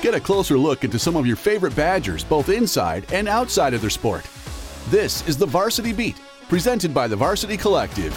Get a closer look into some of your favorite Badgers, both inside and outside of their sport. This is the Varsity Beat, presented by the Varsity Collective.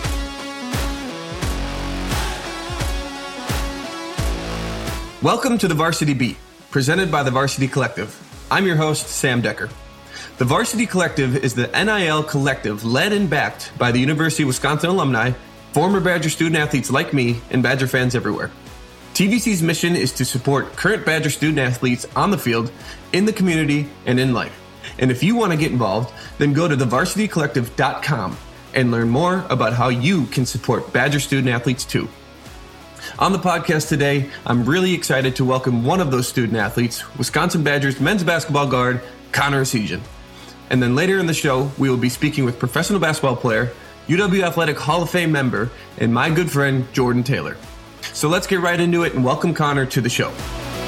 Welcome to the Varsity Beat, presented by the Varsity Collective. I'm your host, Sam Decker. The Varsity Collective is the NIL collective led and backed by the University of Wisconsin alumni, former Badger student athletes like me, and Badger fans everywhere. TVC's mission is to support current Badger student athletes on the field, in the community, and in life. And if you want to get involved, then go to thevarsitycollective.com and learn more about how you can support Badger student athletes too. On the podcast today, I'm really excited to welcome one of those student athletes, Wisconsin Badgers men's basketball guard, Connor Essegian. And then later in the show, we will be speaking with professional basketball player, UW Athletic Hall of Fame member, and my good friend, Jordan Taylor. So let's get right into it and welcome Connor to the show.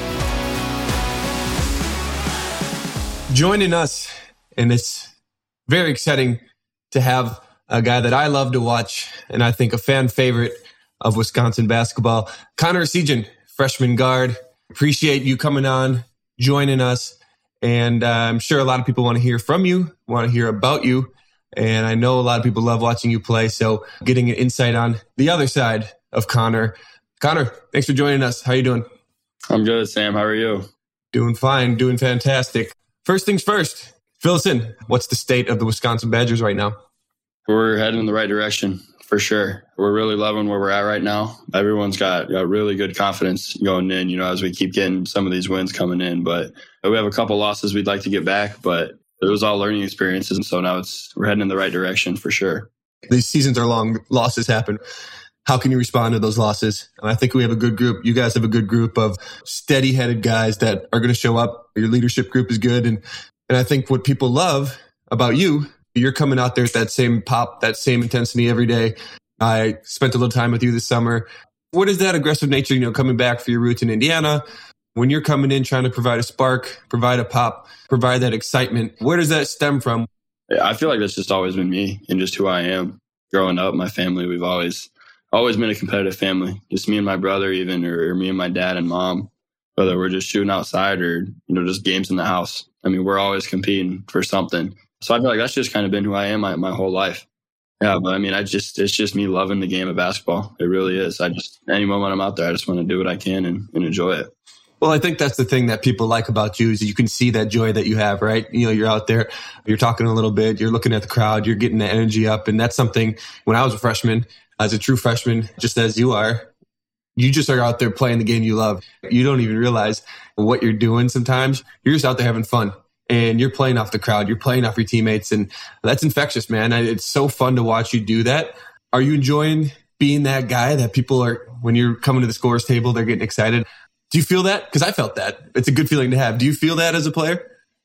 Joining us, and it's very exciting to have a guy that I love to watch, and I think a fan favorite of Wisconsin basketball, Connor Essegian, freshman guard. Appreciate you coming on, joining us. And I'm sure a lot of people want to hear from you, want to hear about you. And I know a lot of people love watching you play. So getting an insight on the other side of Connor. Connor, thanks for joining us. How are you doing? I'm good, Sam. How are you? Doing fine, doing fantastic. First things first, fill us in. What's the state of the Wisconsin Badgers right now? We're heading in the right direction. For sure. We're really loving where we're at right now. Everyone's got really good confidence going in, as we keep getting some of these wins coming in. But we have a couple losses we'd like to get back, but it was all learning experiences. And so now we're heading in the right direction for sure. These seasons are long. Losses happen. How can you respond to those losses? And I think we have a good group. You guys have a good group of steady-headed guys that are going to show up. Your leadership group is good. And I think what people love about you, you're coming out there at that same pop, that same intensity every day. I spent a little time with you this summer. What is that aggressive nature, coming back for your roots in Indiana? When you're coming in trying to provide a spark, provide a pop, provide that excitement, where does that stem from? Yeah, I feel like that's just always been me and just who I am. Growing up, my family, we've always been a competitive family. Just me and my brother even, or me and my dad and mom, whether we're just shooting outside or, just games in the house. I mean, we're always competing for something. So I feel like that's just kind of been who I am my whole life. Yeah, but I mean, it's just me loving the game of basketball. It really is. Any moment I'm out there, I just want to do what I can and enjoy it. Well, I think that's the thing that people like about you is you can see that joy that you have, right? You're out there, you're talking a little bit, you're looking at the crowd, you're getting the energy up. And that's something when I was a freshman, as a true freshman, just as you are, you just are out there playing the game you love. You don't even realize what you're doing sometimes. You're just out there having fun. And you're playing off the crowd, you're playing off your teammates, and that's infectious, man. It's so fun to watch you do that. Are you enjoying being that guy that people are, when you're coming to the scorer's table, they're getting excited? Do you feel that? Because I felt that. It's a good feeling to have. Do you feel that as a player?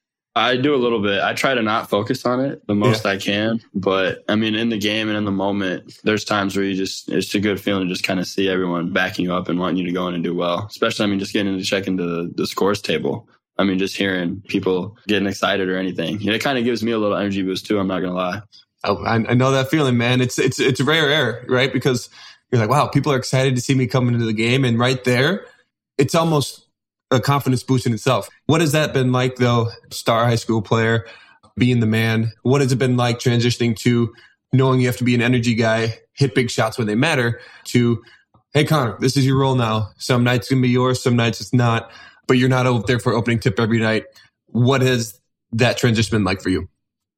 I do a little bit. I try to not focus on it the most I can. But, I mean, in the game and in the moment, there's times where it's a good feeling to just kind of see everyone backing you up and wanting you to go in and do well. Especially, just getting to check into the scores table. Just hearing people getting excited or anything. It kind of gives me a little energy boost too. I'm not going to lie. Oh, I know that feeling, man. It's a rare air, right? Because you're like, wow, people are excited to see me come into the game. And right there, it's almost a confidence boost in itself. What has that been like though? Star high school player, being the man. What has it been like transitioning to knowing you have to be an energy guy, hit big shots when they matter, to, hey, Connor, this is your role now. Some nights it's going to be yours. Some nights it's not. But you're not out there for opening tip every night. What has that transition been like for you?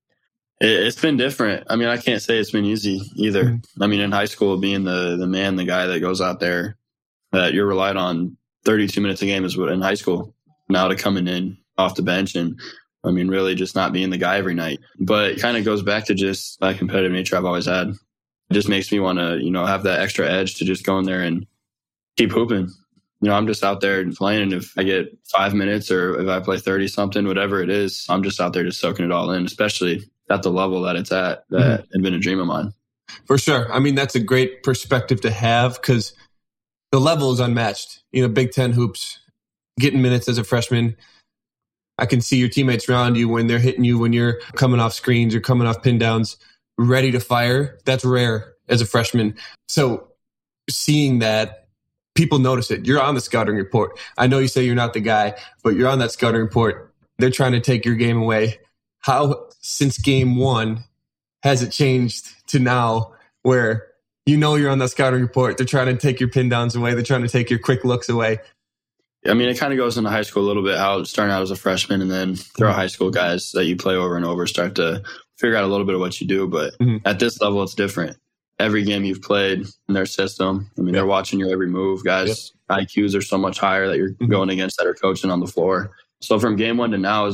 It's been different. I can't say it's been easy either. Mm-hmm. In high school, being the man, the guy that goes out there, that you're relied on 32 minutes a game is what in high school. Now to coming in off the bench and, really just not being the guy every night. But it kind of goes back to just that competitive nature I've always had. It just makes me want to, have that extra edge to just go in there and keep hooping. I'm just out there playing, and if I get 5 minutes or if I play 30 something, whatever it is, I'm just out there just soaking it all in, especially at the level that it's at, that had been a dream of mine. For sure. That's a great perspective to have because the level is unmatched. Big Ten hoops, getting minutes as a freshman. I can see your teammates around you when they're hitting you, when you're coming off screens or coming off pin downs, ready to fire. That's rare as a freshman. So seeing that, people notice it. You're on the scouting report. I know you say you're not the guy, but you're on that scouting report. They're trying to take your game away. How, since game one, has it changed to now where you're on that scouting report? They're trying to take your pin downs away. They're trying to take your quick looks away. I mean, it kind of goes into high school a little bit, how starting out as a freshman and then through high school guys that you play over and over start to figure out a little bit of what you do. But at this level, it's different. Every game you've played in their system, I mean, they're watching your every move. Guys, IQs are so much higher that you're going against that are coaching on the floor. So from game one to now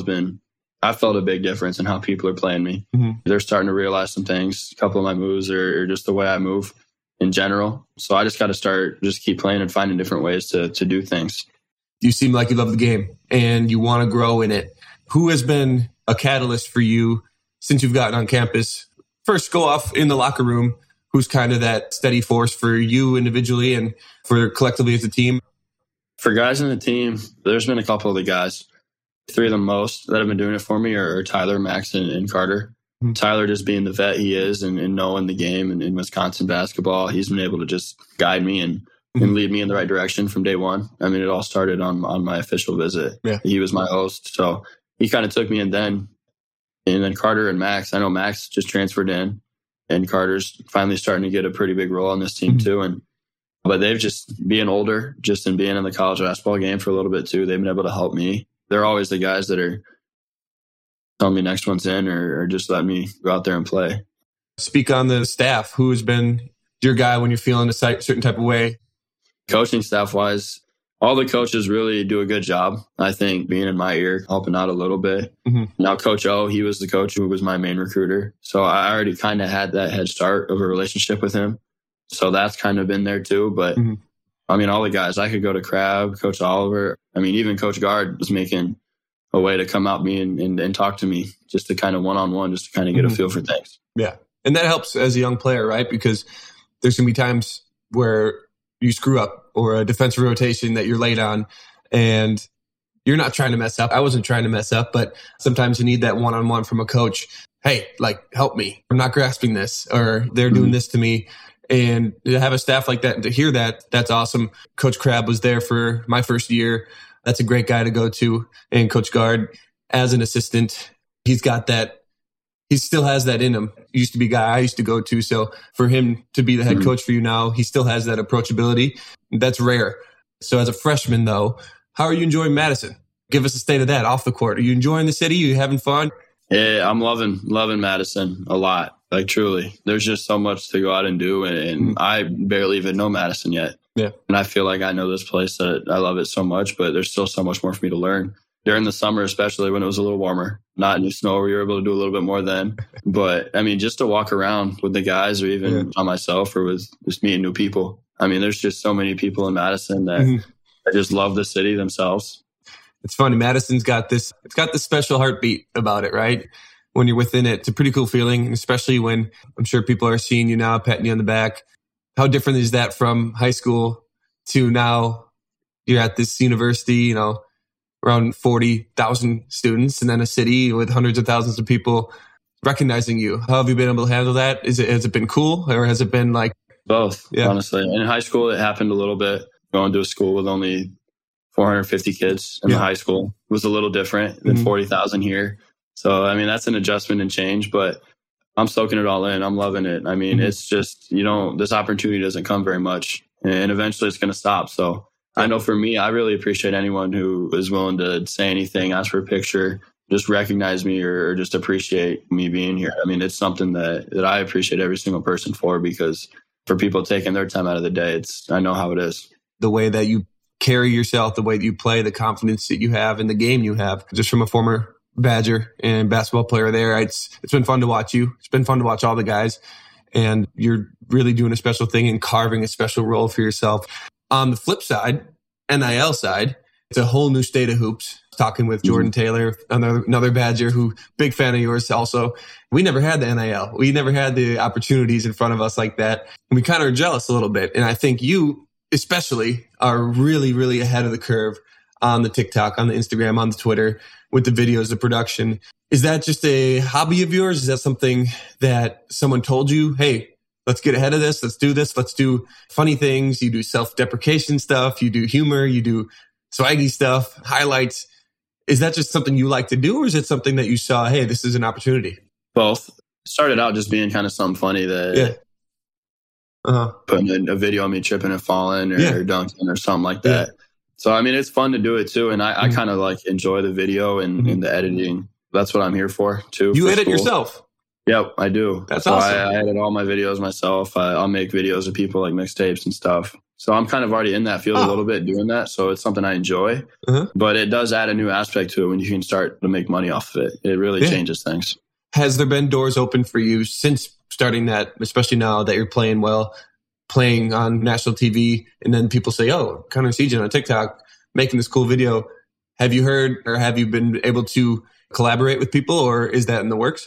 I felt a big difference in how people are playing me. They're starting to realize some things. A couple of my moves or just the way I move in general. So I just got to just keep playing and finding different ways to do things. You seem like you love the game and you want to grow in it. Who has been a catalyst for you since you've gotten on campus? First, go off in the locker room. Who's kind of that steady force for you individually and for collectively as a team? For guys in the team, there's been a couple of the guys. 3 of the most that have been doing it for me are Tyler, Max, and Carter. Tyler just being the vet he is and knowing the game and in Wisconsin basketball, he's been able to just guide me and lead me in the right direction from day one. I mean, it all started on my official visit. Yeah. He was my host, so he kind of took me in then. And then Carter and Max, I know Max just transferred in, and Carter's finally starting to get a pretty big role on this team too. But they've just, being older, just in being in the college basketball game for a little bit too, they've been able to help me. They're always the guys that are telling me next one's in or just let me go out there and play. Speak on the staff. Who has been your guy when you're feeling a certain type of way? Coaching staff-wise, all the coaches really do a good job. I think being in my ear, helping out a little bit. Now, Coach O, he was the coach who was my main recruiter. So I already kind of had that head start of a relationship with him. So that's kind of been there too. But I mean, all the guys, I could go to Crab, Coach Oliver. I mean, even Coach Guard was making a way to come out me and talk to me just to kind of one-on-one, just to kind of get a feel for things. Yeah. And that helps as a young player, right? Because there's going to be times where you screw up or a defensive rotation that you're late on and you're not trying to mess up. I wasn't trying to mess up, but sometimes you need that one-on-one from a coach. Hey, help me. I'm not grasping this, or they're doing this to me. And to have a staff like that and to hear that, that's awesome. Coach Crab was there for my first year. That's a great guy to go to. And Coach Guard, as an assistant, he's got that. He still has that in him. He used to be a guy I used to go to. So for him to be the head coach for you now, he still has that approachability. That's rare. So as a freshman, though, how are you enjoying Madison? Give us a state of that off the court. Are you enjoying the city? Are you having fun? Yeah, I'm loving Madison a lot. Truly. There's just so much to go out and do. And I barely even know Madison yet. Yeah. And I feel like I know this place, that I love it so much, but there's still so much more for me to learn. During the summer, especially when it was a little warmer, not any snow, we were able to do a little bit more then. But I mean, just to walk around with the guys or even on myself or with just meeting new people. I mean, there's just so many people in Madison that just love the city themselves. It's funny. Madison's got this special heartbeat about it, right? When you're within it, it's a pretty cool feeling, especially when I'm sure people are seeing you now, patting you on the back. How different is that from high school to now you're at this university, around 40,000 students and then a city with hundreds of thousands of people recognizing you? How have you been able to handle that? Has it been cool or has it been like... Both, honestly. In high school, it happened a little bit. Going to a school with only 450 kids in the high school was a little different than 40,000 here. So, I mean, that's an adjustment and change, but I'm soaking it all in. I'm loving it. I mean, it's just, this opportunity doesn't come very much and eventually it's going to stop. So I know for me, I really appreciate anyone who is willing to say anything, ask for a picture, just recognize me or just appreciate me being here. I mean, it's something that I appreciate every single person for, because for people taking their time out of the day, I know how it is. The way that you carry yourself, the way that you play, the confidence that you have in the game you have, just from a former Badger and basketball player there. It's been fun to watch you. It's been fun to watch all the guys. And you're really doing a special thing and carving a special role for yourself. On the flip side, NIL side, it's a whole new state of hoops. Talking with Jordan Taylor, another Badger who, big fan of yours also. We never had the NIL. We never had the opportunities in front of us like that. And we kind of are jealous a little bit. And I think you especially are really, really ahead of the curve on the TikTok, on the Instagram, on the Twitter, with the videos, the production. Is that just a hobby of yours? Is that something that someone told you, hey, let's get ahead of this. Let's do this. Let's do funny things. You do self-deprecation stuff. You do humor. You do swaggy stuff, highlights. Is that just something you like to do, or is it something that you saw, hey, this is an opportunity? Both. Started out just being kind of something funny that putting a video of me tripping and falling or dunking or something like that. So, I mean, it's fun to do it too. And I kind of like enjoy the video and the editing. That's what I'm here for too. You edit yourself? Yep, I do. That's awesome. I edit all my videos myself. I'll make videos of people like mixtapes and stuff. So I'm kind of already in that field a little bit doing that. So it's something I enjoy. But it does add a new aspect to it when you can start to make money off of it. It really changes things. Has there been doors open for you since starting that, especially now that you're playing well, playing on national TV, and then people say, oh, Connor Essegian on TikTok making this cool video. Have you heard or have you been able to collaborate with people, or is that in the works?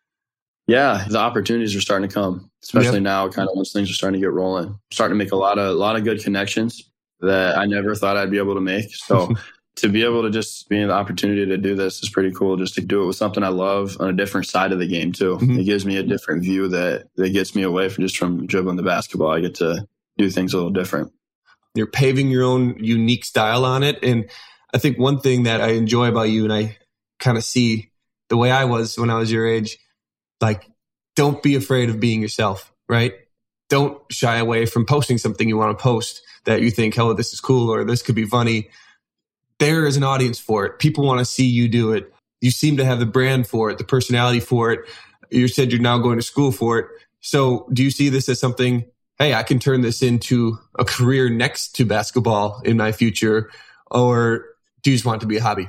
Yeah, the opportunities are starting to come, especially now, kind of once things are starting to get rolling. I'm starting to make a lot of good connections that I never thought I'd be able to make. So to be able to just be in the opportunity to do this is pretty cool. Just to do it with something I love on a different side of the game too. It gives me a different view that gets me away from dribbling the basketball. I get to do things a little different. You're paving your own unique style on it. And I think one thing that I enjoy about you, and I kind of see the way I was when I was your age, like, don't be afraid of being yourself, right? Don't shy away from posting something you want to post that you think, oh, this is cool or this could be funny. There is an audience for it. People want to see you do it. You seem to have the brand for it, the personality for it. You said you're now going to school for it. So do you see this as something, hey, I can turn this into a career next to basketball in my future? Or do you just want it to be a hobby?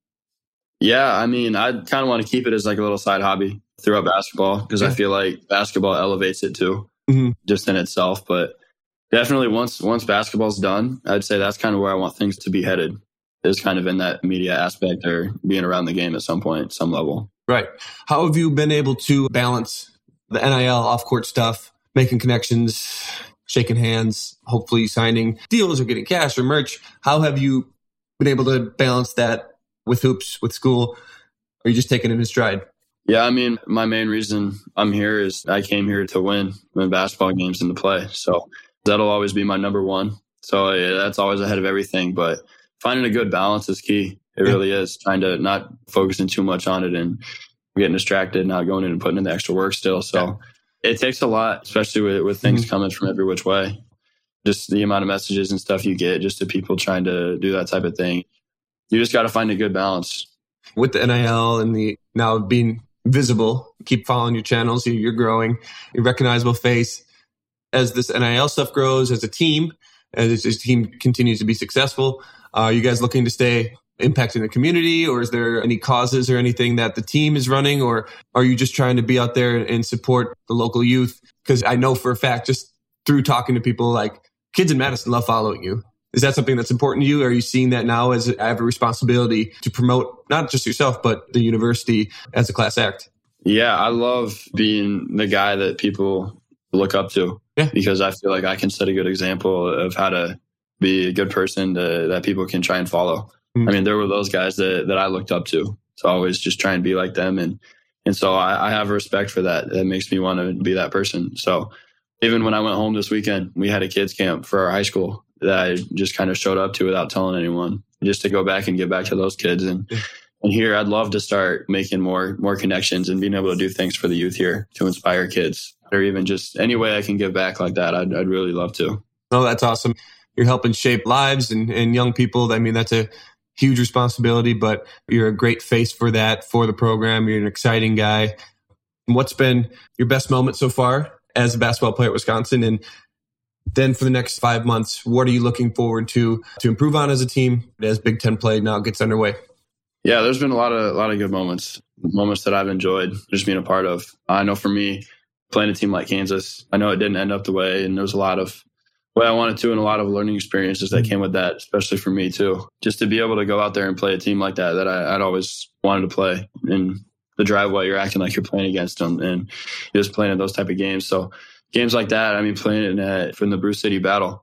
Yeah, I mean, I kind of want to keep it as like a little side hobby throughout basketball because I feel like basketball elevates it too, just in itself. But definitely once basketball's done, I'd say that's kind of where I want things to be headed, is kind of in that media aspect or being around the game at some point, some level. Right. How have you been able to balance the NIL off-court stuff, making connections, shaking hands, hopefully signing deals or getting cash or merch? How have you been able to balance that with hoops, with school? Or are you just taking it in stride? Yeah, I mean, my main reason I'm here is I came here to win basketball games and to play. So that'll always be my number one. So that's always ahead of everything. But finding a good balance is key. It really is. Trying to not focusing too much on it and getting distracted, not going in and putting in the extra work still. So it takes a lot, especially with things coming from every which way. Just the amount of messages and stuff you get just to people trying to do that type of thing. You just got to find a good balance. With the NIL and the now being visible, keep following your channels, you're growing, your recognizable face. As this NIL stuff grows, as a team continues to be successful, are you guys looking to stay impacting the community, or is there any causes or anything that the team is running, or are you just trying to be out there and support the local youth? Because I know for a fact, just through talking to people, like kids in Madison love following you. Is that something that's important to you? Are you seeing that now as I have a responsibility to promote not just yourself, but the university as a class act? Yeah, I love being the guy that people look up to because I feel like I can set a good example of how to be a good person that people can try and follow. I mean, there were those guys that I looked up to always just try and be like them. And so I have respect for that. That makes me want to be that person. So even when I went home this weekend, we had a kids camp for our high school that I just kind of showed up to without telling anyone, just to go back and give back to those kids. And here, I'd love to start making more connections and being able to do things for the youth here to inspire kids, or even just any way I can give back like that. I'd really love to. Oh, that's awesome. You're helping shape lives and young people. I mean, that's a huge responsibility, but you're a great face for that, for the program. You're an exciting guy. What's been your best moment so far as a basketball player at Wisconsin? And then for the next 5 months, what are you looking forward to improve on as a team as Big Ten play now gets underway? Yeah, there's been a lot of good moments that I've enjoyed just being a part of. I know for me, playing a team like Kansas, I know it didn't end up the way, and there was a lot of way I wanted to and a lot of learning experiences that came with that, especially for me too. Just to be able to go out there and play a team like that I'd always wanted to play in the driveway, you're acting like you're playing against them and just playing in those type of games. So games like that, I mean, playing from the Bruce City Battle,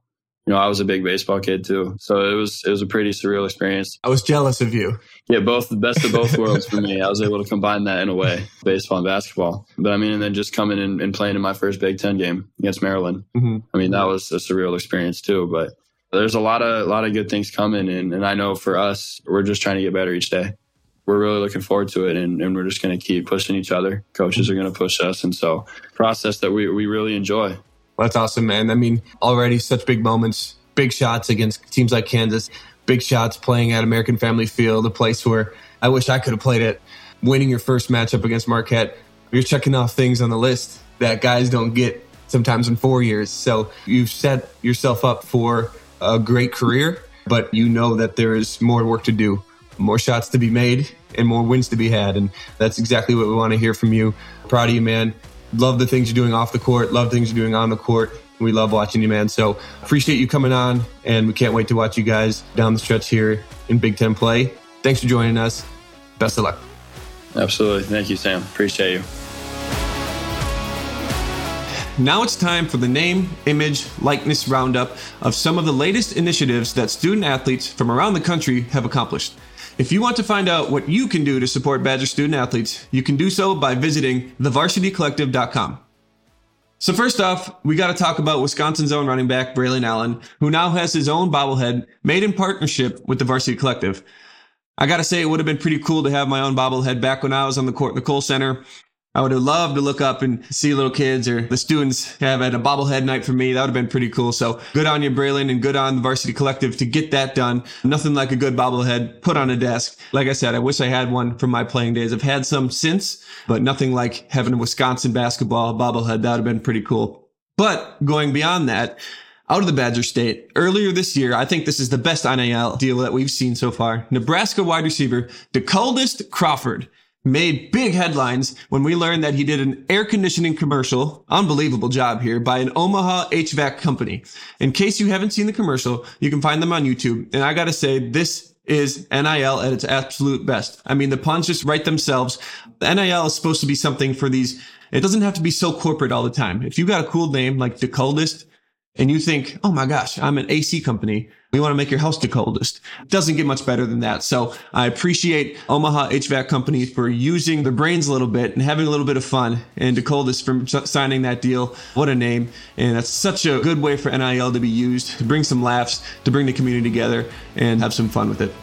I was a big baseball kid too. So it was a pretty surreal experience. I was jealous of you. Yeah, both the best of both worlds for me. I was able to combine that in a way, baseball and basketball. But and then just coming in and playing in my first Big Ten game against Maryland. Mm-hmm. That was a surreal experience too. But there's a lot of good things coming. And I know for us, we're just trying to get better each day. We're really looking forward to it, and we're just going to keep pushing each other. Coaches are going to push us. And so process that we really enjoy. Well, that's awesome, man. Already such big moments, big shots against teams like Kansas, big shots playing at American Family Field, a place where I wish I could have played at, winning your first matchup against Marquette. You're checking off things on the list that guys don't get sometimes in 4 years. So you've set yourself up for a great career, but you know that there is more work to do, more shots to be made, and more wins to be had. And that's exactly what we want to hear from you. Proud of you, man. Love the things you're doing off the court. Love things you're doing on the court. We love watching you, man. So appreciate you coming on, and we can't wait to watch you guys down the stretch here in Big Ten play. Thanks for joining us. Best of luck. Absolutely. Thank you, Sam. Appreciate you. Now it's time for the name, image, likeness roundup of some of the latest initiatives that student athletes from around the country have accomplished. If you want to find out what you can do to support Badger student athletes, you can do so by visiting thevarsitycollective.com. So first off, we got to talk about Wisconsin's own running back, Braylon Allen, who now has his own bobblehead made in partnership with the Varsity Collective. I got to say, it would have been pretty cool to have my own bobblehead back when I was on the court in the Kohl Center. I would have loved to look up and see little kids or the students have had a bobblehead night for me. That would have been pretty cool. So good on you, Braylon, and good on the Varsity Collective to get that done. Nothing like a good bobblehead put on a desk. Like I said, I wish I had one from my playing days. I've had some since, but nothing like having a Wisconsin basketball bobblehead. That would have been pretty cool. But going beyond that, out of the Badger State, earlier this year, I think this is the best NIL deal that we've seen so far. Nebraska wide receiver DeColdest Crawford made big headlines when we learned that he did an air conditioning commercial, unbelievable job here, by an Omaha HVAC company. In case you haven't seen the commercial, you can find them on YouTube. And I gotta say, this is NIL at its absolute best. The puns just write themselves. The NIL is supposed to be something for these. It doesn't have to be so corporate all the time. If you got a cool name like DeColdest, and you think, oh my gosh, I'm an AC company, we want to make your house DeColdest. Doesn't get much better than that. So I appreciate Omaha HVAC Company for using their brains a little bit and having a little bit of fun, and DeColdest for signing that deal. What a name. And that's such a good way for NIL to be used, to bring some laughs, to bring the community together and have some fun with it.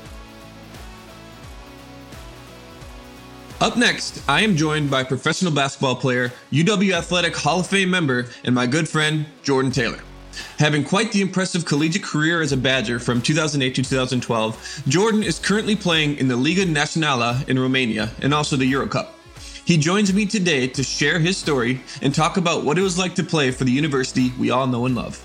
Up next, I am joined by professional basketball player, UW Athletic Hall of Fame member, and my good friend, Jordan Taylor. Having quite the impressive collegiate career as a Badger from 2008 to 2012, Jordan is currently playing in the Liga Națională in Romania and also the Euro Cup. He joins me today to share his story and talk about what it was like to play for the university we all know and love.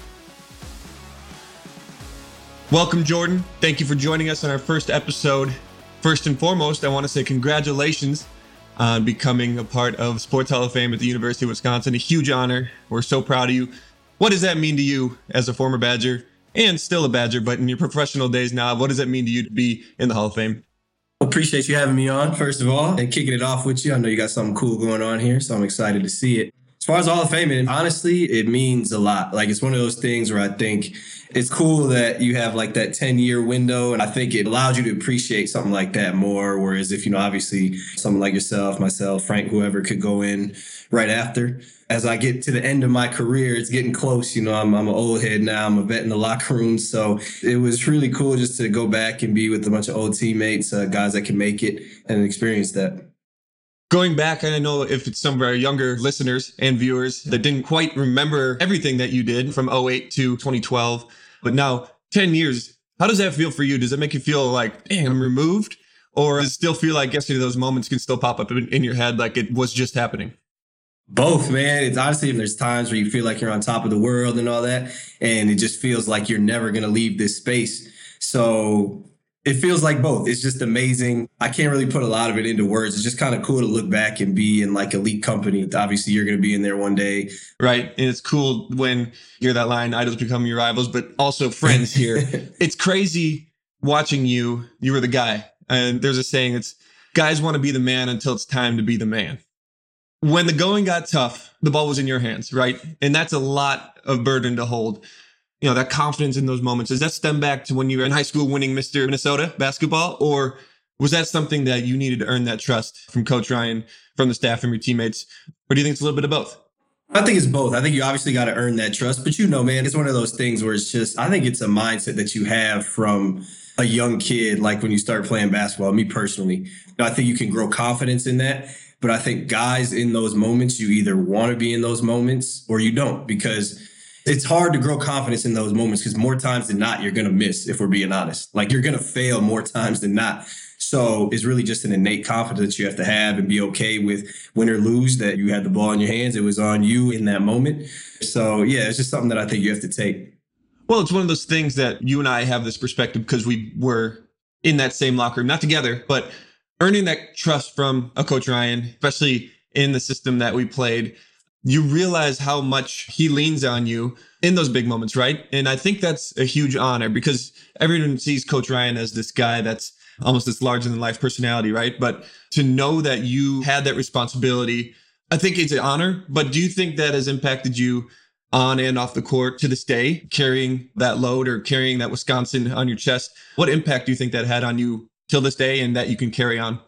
Welcome, Jordan. Thank you for joining us on our first episode. First and foremost, I want to say congratulations on becoming a part of Sports Hall of Fame at the University of Wisconsin. A huge honor. We're so proud of you. What does that mean to you as a former Badger and still a Badger, but in your professional days now, what does that mean to you to be in the Hall of Fame? Appreciate you having me on, first of all, and kicking it off with you. I know you got something cool going on here, so I'm excited to see it. As far as Hall of Fame, honestly, it means a lot. It's one of those things where I think it's cool that you have that 10-year window, and I think it allows you to appreciate something like that more. Whereas if, obviously someone like yourself, myself, Frank, whoever could go in right after. As I get to the end of my career, it's getting close. I'm an old head now. I'm a vet in the locker room. So it was really cool just to go back and be with a bunch of old teammates, guys that can make it, and experience that. Going back, and I know if it's some of our younger listeners and viewers that didn't quite remember everything that you did from 2008 to 2012, but now 10 years, how does that feel for you? Does it make you feel like, dang, I'm removed? Or does it still feel like yesterday those moments can still pop up in your head like it was just happening? Both, man. It's honestly, there's times where you feel like you're on top of the world and all that, and it just feels like you're never going to leave this space. So it feels like both. It's just amazing. I can't really put a lot of it into words. It's just kind of cool to look back and be in elite company. Obviously, you're going to be in there one day. Right. And it's cool when you hear that line, idols become your rivals, but also friends here. It's crazy watching you. You were the guy. And there's a saying, it's guys want to be the man until it's time to be the man. When the going got tough, the ball was in your hands, right? And that's a lot of burden to hold. that confidence in those moments? Does that stem back to when you were in high school winning Mr. Minnesota basketball? Or was that something that you needed to earn that trust from Coach Ryan, from the staff, from your teammates? Or do you think it's a little bit of both? I think it's both. I think you obviously got to earn that trust. But, man, it's one of those things where it's just, I think it's a mindset that you have from a young kid, like when you start playing basketball. Me personally, I think you can grow confidence in that. But I think guys in those moments, you either want to be in those moments or you don't, because it's hard to grow confidence in those moments because more times than not, you're going to miss, if we're being honest. Like, you're going to fail more times than not. So it's really just an innate confidence you have to have and be okay with win or lose, that you had the ball in your hands. It was on you in that moment. So, yeah, it's just something that I think you have to take. Well, it's one of those things that you and I have this perspective because we were in that same locker room, not together, but earning that trust from a Coach Ryan, especially in the system that we played. You realize how much he leans on you in those big moments, right? And I think that's a huge honor because everyone sees Coach Ryan as this guy that's almost this larger than life personality, right? But to know that you had that responsibility, I think it's an honor. But do you think that has impacted you on and off the court to this day, carrying that load or carrying that Wisconsin on your chest? What impact do you think that had on you till this day and that you can carry on?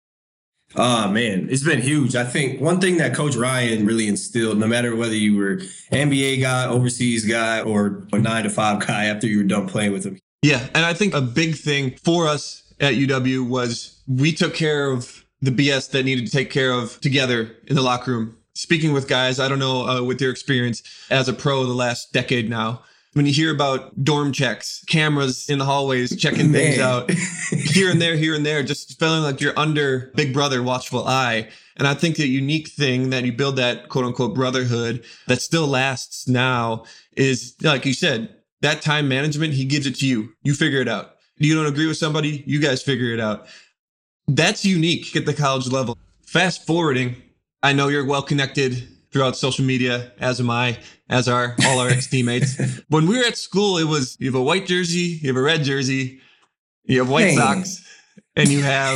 Oh, man, it's been huge. I think one thing that Coach Ryan really instilled, no matter whether you were NBA guy, overseas guy, or a 9-to-5 guy after you were done playing with him. Yeah, and I think a big thing for us at UW was we took care of the BS that needed to take care of together in the locker room. Speaking with guys, I don't know, with your experience as a pro the last decade now, when you hear about dorm checks, cameras in the hallways, checking things out here and there, just feeling like you're under Big Brother watchful eye. And I think the unique thing that you build that quote unquote brotherhood that still lasts now is, like you said, that time management, he gives it to you. You figure it out. You don't agree with somebody, you guys figure it out. That's unique at the college level. Fast forwarding, I know you're well connected throughout social media, as am I, as are all our ex-teammates. When we were at school, it was, you have a white jersey, you have a red jersey, you have white socks, and you have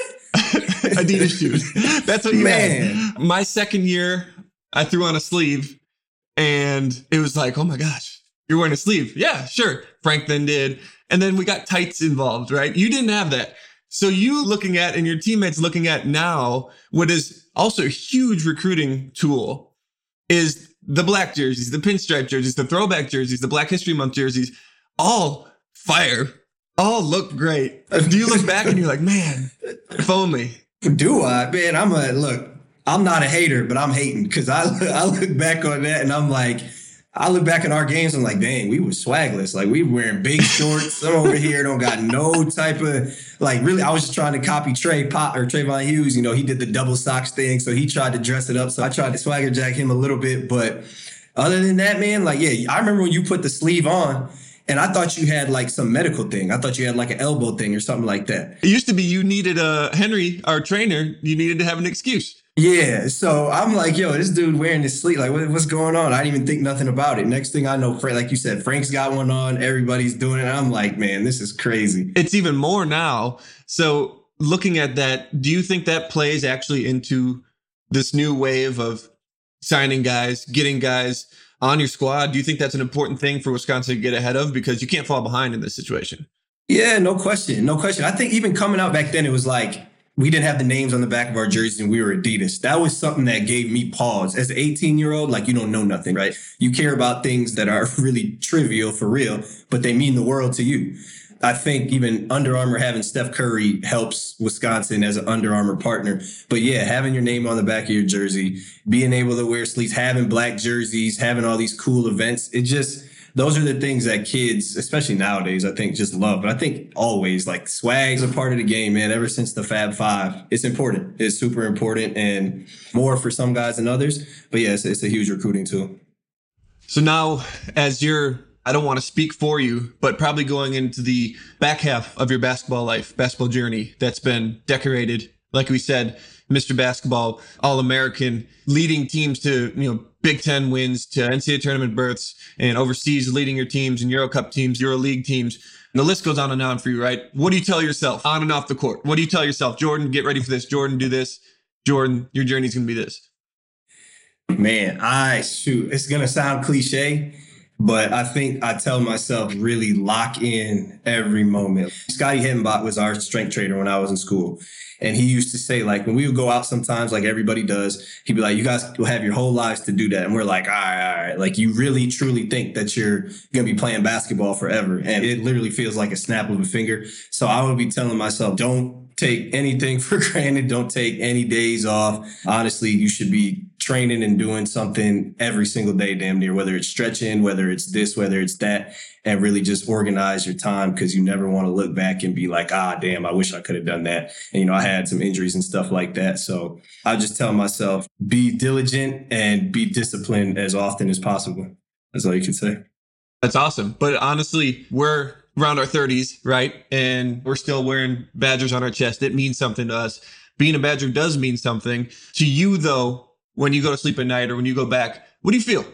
Adidas shoes. That's what you had. My second year, I threw on a sleeve, and it was like, oh my gosh, you're wearing a sleeve. Yeah, sure. Frank then did. And then we got tights involved, right? You didn't have that. So you looking at, and your teammates looking at now, what is also a huge recruiting tool is the black jerseys, the pinstripe jerseys, the throwback jerseys, the Black History Month jerseys, all fire, all look great. Do you look back and you're like, man, if only? Do I? Man, I'm not a hater, but I'm hating because I look back on that and I'm like, I look back at our games and I'm like, dang, we were swagless. Like, we were wearing big shorts. Some over here don't got no type of, like, really, I was just trying to copy Trayvon Hughes. He did the double socks thing, so he tried to dress it up. So I tried to swagger jack him a little bit. But other than that, man, like, yeah, I remember when you put the sleeve on and I thought you had like some medical thing. I thought you had like an elbow thing or something like that. It used to be you needed Henry, our trainer, you needed to have an excuse. Yeah, so I'm like, yo, this dude wearing this sleeve, like, what's going on? I didn't even think nothing about it. Next thing I know, Frank, like you said, Frank's got one on, everybody's doing it. I'm like, man, this is crazy. It's even more now. So looking at that, do you think that plays actually into this new wave of signing guys, getting guys on your squad? Do you think that's an important thing for Wisconsin to get ahead of? Because you can't fall behind in this situation. Yeah, no question. No question. I think even coming out back then, it was like, we didn't have the names on the back of our jerseys and we were Adidas. That was something that gave me pause. As an 18-year-old, like, you don't know nothing, right? You care about things that are really trivial for real, but they mean the world to you. I think even Under Armour having Steph Curry helps Wisconsin as an Under Armour partner. But yeah, having your name on the back of your jersey, being able to wear sleeves, having black jerseys, having all these cool events, those are the things that kids, especially nowadays, I think just love. But I think always, like, swag is a part of the game, man. Ever since the Fab Five, it's important. It's super important and more for some guys than others. But yeah, it's a huge recruiting tool. So now, as I don't want to speak for you, but probably going into the back half of your basketball journey that's been decorated, like we said, Mr. Basketball, All-American, leading teams to, Big Ten wins, to NCAA tournament berths, and overseas leading your teams and Euro Cup teams, EuroLeague teams. And the list goes on and on for you, right? What do you tell yourself on and off the court? What do you tell yourself? Jordan, get ready for this. Jordan, do this. Jordan, your journey's going to be this. Man, it's going to sound cliche, But I think I tell myself really lock in every moment. Scotty Hittenbach was our strength trainer when I was in school. And he used to say, like, when we would go out sometimes, like everybody does, he'd be like, you guys will have your whole lives to do that. And we're like, all right. Like, you really, truly think that you're going to be playing basketball forever. And it literally feels like a snap of a finger. So I would be telling myself, don't take anything for granted. Don't take any days off. Honestly, you should be training and doing something every single day, damn near, whether it's stretching, whether it's this, whether it's that, and really just organize your time, because you never want to look back and be like, damn, I wish I could have done that. And, I had some injuries and stuff like that. So I just tell myself, be diligent and be disciplined as often as possible. That's all you can say. That's awesome. But honestly, we're around our 30s, right? And we're still wearing Badgers on our chest. It means something to us. Being a Badger does mean something to you, though. When you go to sleep at night or when you go back, what do you feel?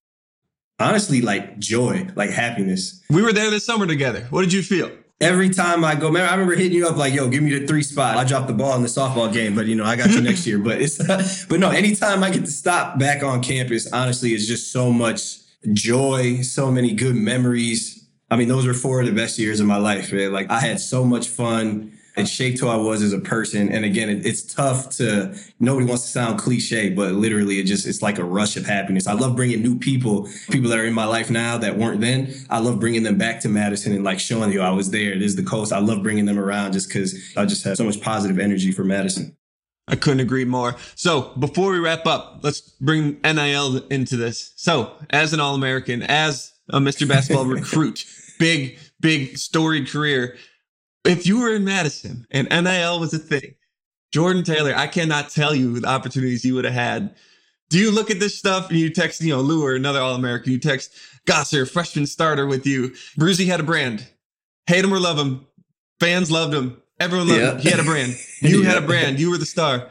Honestly, like joy, like happiness. We were there this summer together. What did you feel? Every time I go, man, I remember hitting you up like, yo, give me the 3 spot. I dropped the ball in the softball game, but I got you next year. But no, anytime I get to stop back on campus, honestly, it's just so much joy, so many good memories. I mean, those were 4 of the best years of my life, man. Like, I had so much fun. It shaped who I was as a person. And again, it's tough to, nobody wants to sound cliche, but literally it's like a rush of happiness. I love bringing new people that are in my life now that weren't then. I love bringing them back to Madison and like showing you I was there. This is the coast. I love bringing them around just because I just have so much positive energy for Madison. I couldn't agree more. So before we wrap up, let's bring NIL into this. So as an All-American, as a Mr. Basketball recruit, big storied career, if you were in Madison and NIL was a thing, Jordan Taylor, I cannot tell you the opportunities you would have had. Do you look at this stuff and you text, Lou or another All-American, you text Gosser, freshman starter with you. Bruzy had a brand. Hate him or love him. Fans loved him. Everyone loved him. He had a brand. You had a brand. You were the star.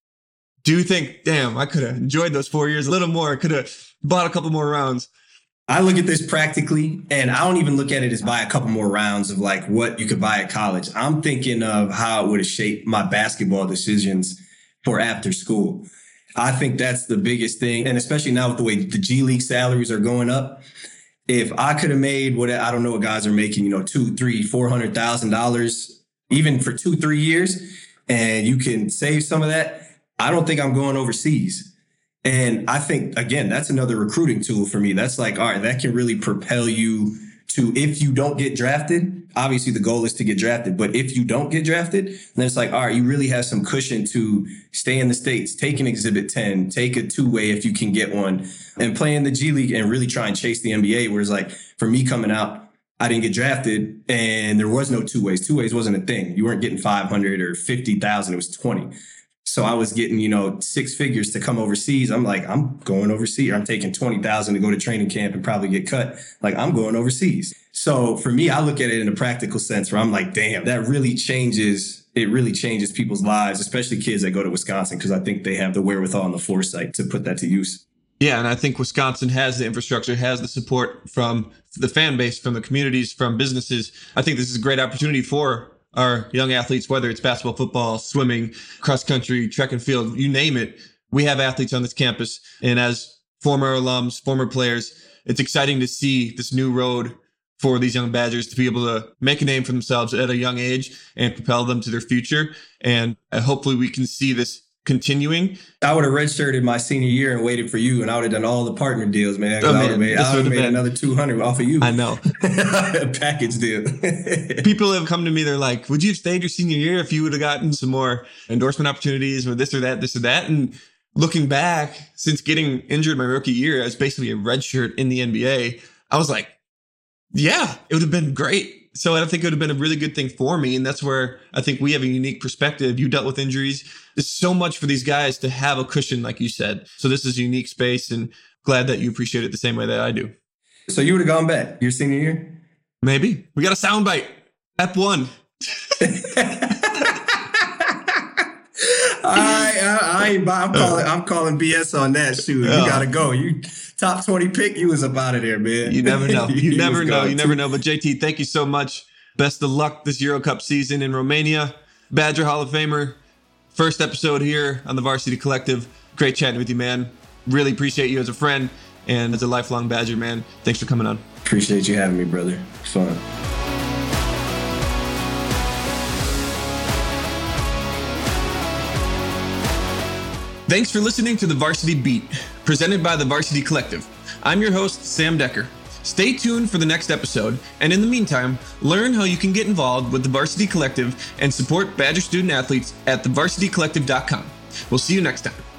Do you think, damn, I could have enjoyed those 4 years a little more. I could have bought a couple more rounds. I look at this practically, and I don't even look at it as buy a couple more rounds of like what you could buy at college. I'm thinking of how it would have shaped my basketball decisions for after school. I think that's the biggest thing. And especially now with the way the G League salaries are going up, if I could have made what, I don't know what guys are making, $200,000, $300,000, $400,000, even for 2-3 years, and you can save some of that, I don't think I'm going overseas. And I think, again, that's another recruiting tool for me. That's like, all right, that can really propel you to, if you don't get drafted, obviously the goal is to get drafted. But if you don't get drafted, then it's like, all right, you really have some cushion to stay in the States, take an Exhibit 10, take a 2-way if you can get one, and play in the G League and really try and chase the NBA. Whereas like for me coming out, I didn't get drafted and there was no 2-ways. 2-ways wasn't a thing. You weren't getting 500 or 50,000. It was 20. So I was getting, 6 figures to come overseas. I'm like, I'm going overseas. I'm taking 20,000 to go to training camp and probably get cut. Like, I'm going overseas. So for me, I look at it in a practical sense where I'm like, damn, that really changes. It really changes people's lives, especially kids that go to Wisconsin, because I think they have the wherewithal and the foresight to put that to use. Yeah, and I think Wisconsin has the infrastructure, has the support from the fan base, from the communities, from businesses. I think this is a great opportunity for our young athletes, whether it's basketball, football, swimming, cross country, track and field, you name it. We have athletes on this campus. And as former alums, former players, it's exciting to see this new road for these young Badgers to be able to make a name for themselves at a young age and propel them to their future. And hopefully we can see this continuing. I would have redshirted my senior year and waited for you, and I would have done all the partner deals, man. I would have made another 200 off of you. I know. A package deal. People have come to me, they're like, would you have stayed your senior year if you would have gotten some more endorsement opportunities or this or that? And looking back, since getting injured my rookie year, I was basically a redshirt in the NBA. I was like, yeah, it would have been great. So I think it would have been a really good thing for me. And that's where I think we have a unique perspective. You dealt with injuries. There's so much for these guys to have a cushion, like you said. So this is a unique space, and glad that you appreciate it the same way that I do. So you would have gone back your senior year? Maybe. We got a soundbite. F1. I'm calling BS on that. Shoot, you gotta go. You top 20 pick. You was up out of there, man. You never know. You never know. You never know. But JT, thank you so much. Best of luck this Euro Cup season in Romania. Badger Hall of Famer. First episode here on the Varsity Collective. Great chatting with you, man. Really appreciate you as a friend. And as a lifelong Badger, man, thanks for coming on. Appreciate you having me, brother. Fun. Thanks for listening to the Varsity Beat, presented by the Varsity Collective. I'm your host, Sam Decker. Stay tuned for the next episode, and in the meantime, learn how you can get involved with the Varsity Collective and support Badger student athletes at thevarsitycollective.com. We'll see you next time.